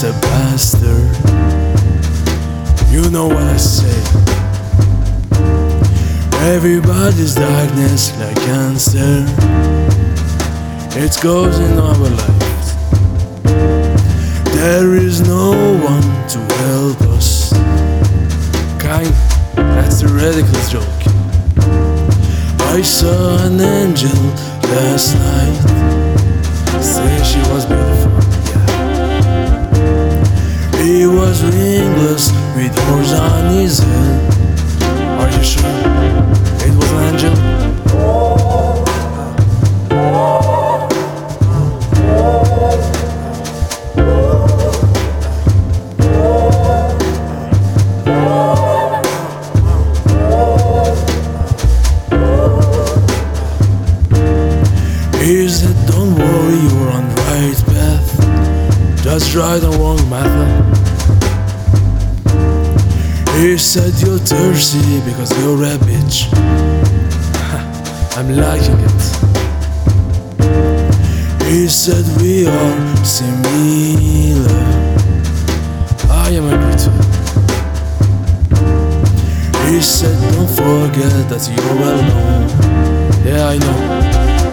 a bastard. You know what I say. Everybody's darkness like cancer. It goes in our lives. There is no one to help us. That's a ridiculous joke. I saw an angel last night. Say she was beautiful, yeah. He was ringless with horns on his head. Are you sure it was an angel? He said, don't worry, you're on the right path. Just try the wrong method. He said, you're thirsty because you're a bitch. I'm liking it. He said, we are similar. I am agree too. He said, don't forget that you're well known. Yeah, I know.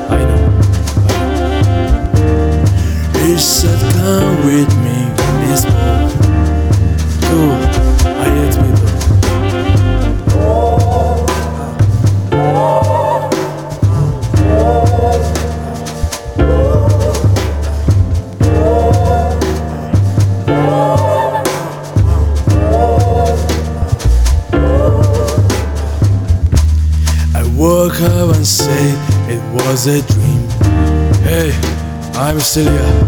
He said, come with me in this boat. Cool, I hate people. I woke up and say it was a dream. Hey, I'm still here.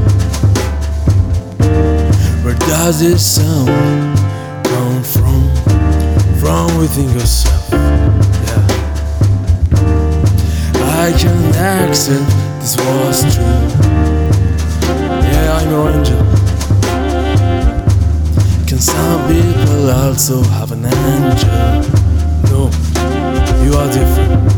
Where does this sound come from? From within yourself, yeah. I can accept this was true. Yeah, I'm your angel. Can some people also have an angel? No, you are different.